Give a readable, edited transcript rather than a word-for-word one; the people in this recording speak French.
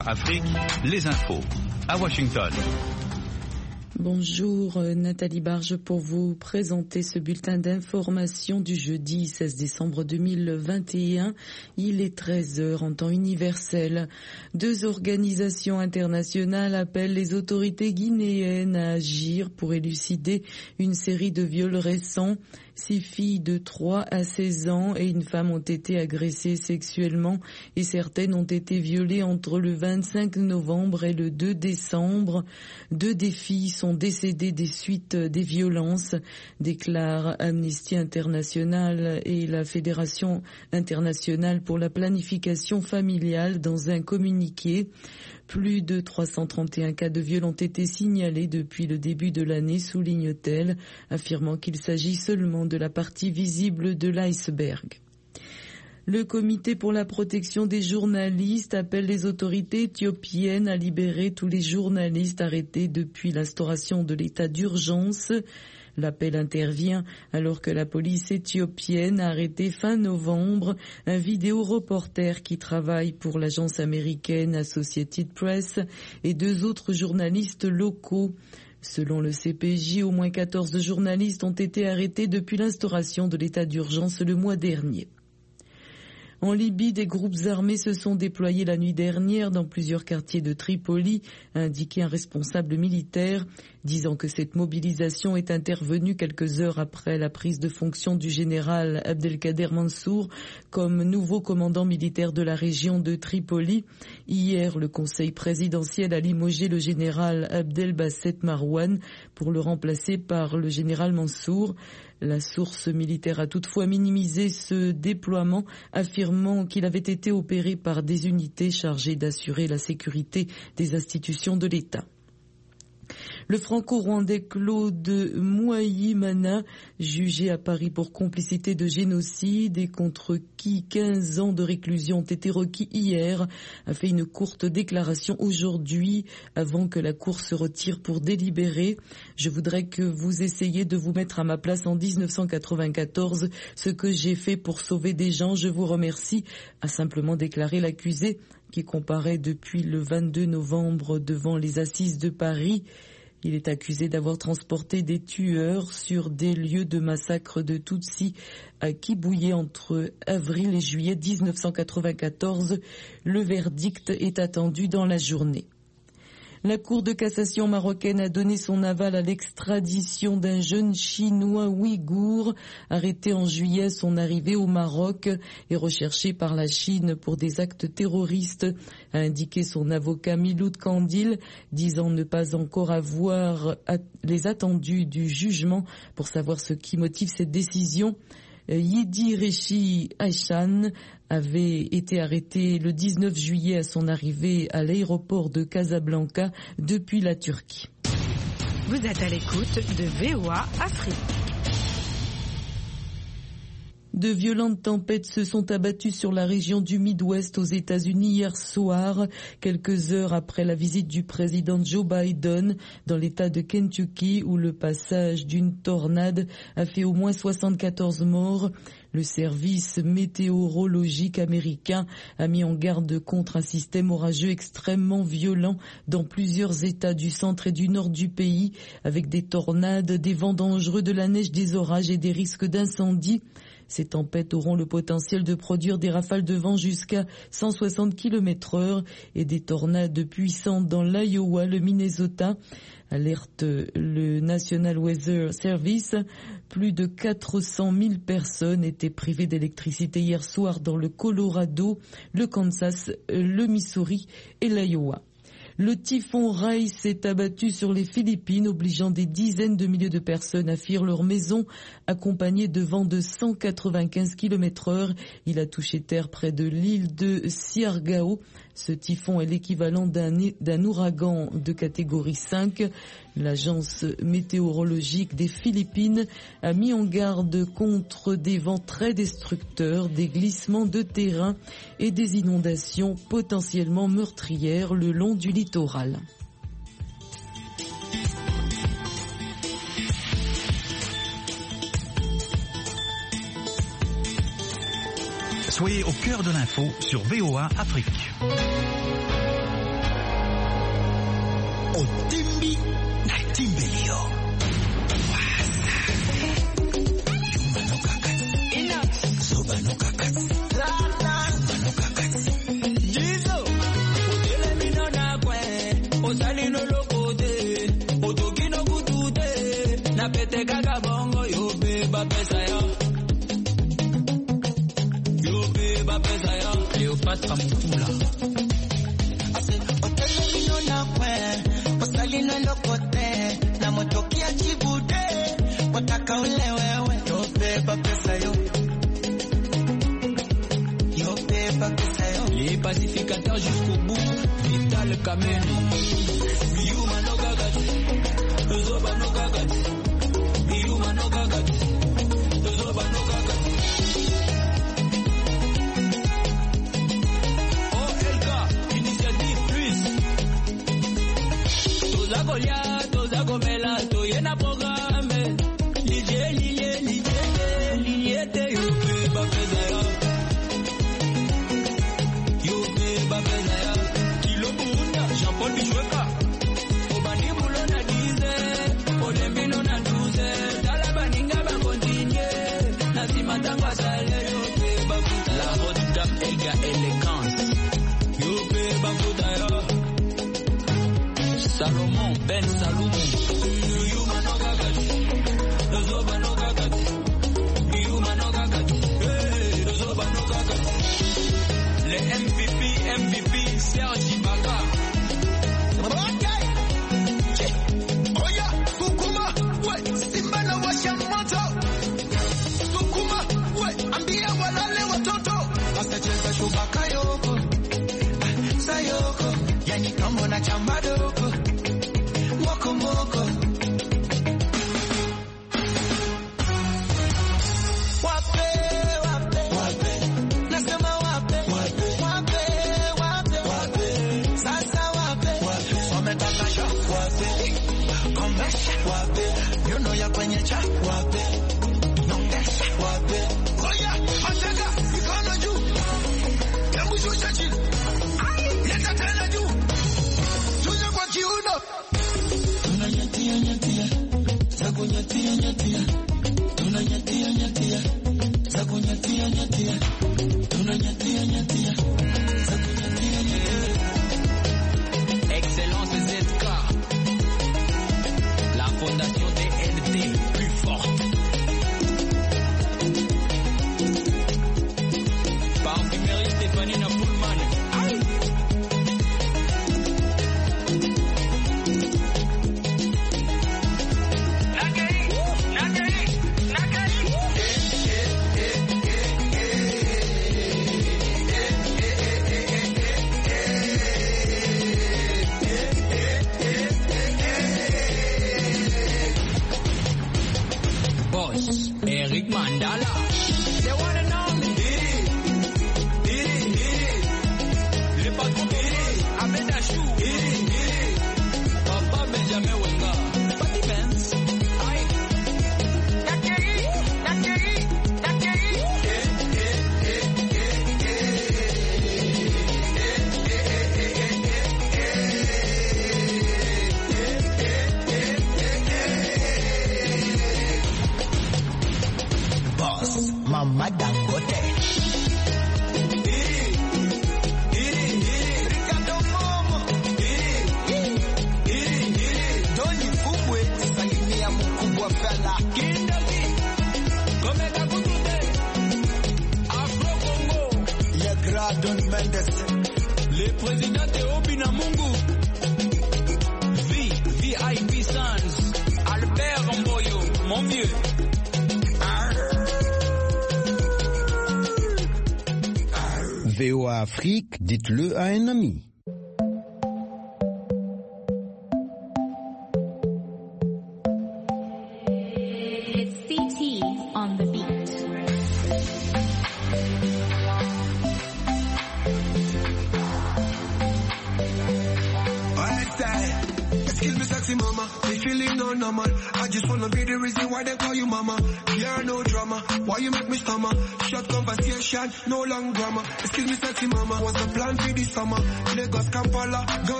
Afrique, les infos à Washington. Bonjour, Nathalie Barge pour vous présenter ce bulletin d'information du jeudi 16 décembre 2021. Il est 13h en temps universel. 2 organisations internationales appellent les autorités guinéennes à agir pour élucider une série de viols récents. 6 filles de 3 à 16 ans et une femme ont été agressées sexuellement et certaines ont été violées entre le 25 novembre et le 2 décembre. 2 des filles sont décédées des suites des violences, déclarent Amnesty International et la Fédération internationale pour la planification familiale dans un communiqué. Plus de 331 cas de viol ont été signalés depuis le début de l'année, souligne-t-elle, affirmant qu'il s'agit seulement de la partie visible de l'iceberg. Le comité pour la protection des journalistes appelle les autorités éthiopiennes à libérer tous les journalistes arrêtés depuis l'instauration de l'état d'urgence. L'appel intervient alors que la police éthiopienne a arrêté fin novembre un vidéoreporter qui travaille pour l'agence américaine Associated Press et 2 autres journalistes locaux. Selon le CPJ, au moins 14 journalistes ont été arrêtés depuis l'instauration de l'état d'urgence le mois dernier. En Libye, des groupes armés se sont déployés la nuit dernière dans plusieurs quartiers de Tripoli, a indiqué un responsable militaire, disant que cette mobilisation est intervenue quelques heures après la prise de fonction du général Abdelkader Mansour comme nouveau commandant militaire de la région de Tripoli. Hier, le conseil présidentiel a limogé le général Abdelbasset Marouane pour le remplacer par le général Mansour. La source militaire a toutefois minimisé ce déploiement, affirmant qu'il avait été opéré par des unités chargées d'assurer la sécurité des institutions de l'État. Le franco-rwandais Claude Mouaïmana, jugé à Paris pour complicité de génocide et contre qui 15 ans de réclusion ont été requis hier, a fait une courte déclaration aujourd'hui avant que la Cour se retire pour délibérer. Je voudrais que vous essayiez de vous mettre à ma place en 1994, ce que j'ai fait pour sauver des gens, je vous remercie, a simplement déclaré l'accusé qui comparaît depuis le 22 novembre devant les assises de Paris. Il est accusé d'avoir transporté des tueurs sur des lieux de massacre de Tutsis à Kibouye entre avril et juillet 1994. Le verdict est attendu dans la journée. La Cour de cassation marocaine a donné son aval à l'extradition d'un jeune chinois ouïghour arrêté en juillet à son arrivée au Maroc et recherché par la Chine pour des actes terroristes, a indiqué son avocat Miloud Kandil, disant ne pas encore avoir les attendus du jugement pour savoir ce qui motive cette décision. Yidi Rechi Aishan avait été arrêté le 19 juillet à son arrivée à l'aéroport de Casablanca depuis la Turquie. Vous êtes à l'écoute de VOA Afrique. De violentes tempêtes se sont abattues sur la région du Midwest aux États-Unis hier soir, quelques heures après la visite du président Joe Biden dans l'État de Kentucky où le passage d'une tornade a fait au moins 74 morts. Le service météorologique américain a mis en garde contre un système orageux extrêmement violent dans plusieurs États du centre et du nord du pays, avec des tornades, des vents dangereux, de la neige, des orages et des risques d'incendie. Ces tempêtes auront le potentiel de produire des rafales de vent jusqu'à 160 km/h et des tornades puissantes dans l'Iowa, le Minnesota. Alerte le National Weather Service. Plus de 400 000 personnes étaient privées d'électricité hier soir dans le Colorado, le Kansas, le Missouri et l'Iowa. Le typhon Rai s'est abattu sur les Philippines, obligeant des dizaines de milliers de personnes à fuir leur maison, accompagné de vents de 195 km/h. Il a touché terre près de l'île de Siargao. Ce typhon est l'équivalent d'un ouragan de catégorie 5. L'agence météorologique des Philippines a mis en garde contre des vents très destructeurs, des glissements de terrain et des inondations potentiellement meurtrières le long du littoral. Soyez au cœur de l'info sur VOA Afrique. Otimbi na Timbelio. Yuma no kakati. Soba no kakati. Yuma no kakati. Jizo. Otele mino na kwe. Osali no lokote. Otoki no kutute. Na pete kaka bongo. Yo beba pesa yo. Yo beba pesa yo. Cleopatra Mukula. Otele mino na kwe. Osali no lokote. Na motokia chibude. Wataka ule wewe. Yo beba pesa yo. Yo beba pesa yo. Les pacificateurs jusqu'au bout. Vital Kameni. Yuma no gagati. Zoba no gagati. Yuma no gagati. Zoba no gagati. OLK, initiative plus. Toza Golia, Toza Gomela, Toyena programme. Liye te yo beba pesa yo. Yo beba pesa yo. Kilo Bunda, Jean-Paul Bichweka. Obani Bulo na 10, Odembino na 12. Talabaninga ba continue. Nasima tangwa sale yo beba puta. La haute gamme Elga élégance. Yo beba puta yo. Salomon Ben Salomon. Yuma no gagati. Zoba no gagati. Yuma no gagati. Zoba no gagati. Le MVP Serge Ibaka. Oya, Sukuma, we, Simba na washa moto. Sukuma, we, ambia walale watoto. Asacheza shubaka yoko, sayoko, yani kama na chamba doko. Moko moko. Wape, wape, wape. Nasema wape, wape, wape, wape, wape. Sasa wape, wape. Sometaka shop, wape. Komesha, wape. You know ya kwenye cha, wape. Nongesha, wape. Oya, ataka, mikono juu. Hebu shusha chini. Leta tena juu. Shusha kwa kiuno. Tunanyatia, nyatia. Zagu nyatia, nyatia. Tunanyatia, nyatia. Zagu nyatia, nyatia. Tunanyatia, nyatia. Zagu nyatia, nyatia. Excellence ZK. La fondation DNT plus forte. Parfumerie Stéphanie Napoulman. Boss, Eric Mandala. They wanna know me. Le patron Abed Achou. Papa Benjamin Wenga. Patty Benz. Aïe. Nakeri. Boss, Mama Dangote. Ricardo Momo. Doni Fubwe, salimia mkubwa fella. Kindaki. Komeka Kutunde. Afro Congo. Le Grand Don Mendes. Le président Théobi Namungu. VIP Sans. Albert Mboyo. Mon vieux. VOA Afrique, dites-le à un ami. It's CT on the beat. Excuse me, sexy mama, me feeling no normal. I just wanna be the reason why they call you mama. Yeah, no drama, why you make me stammer? Short conversation, no long drama. Excuse me, sexy mama, what's the plan for this summer? Lagos, Kampala,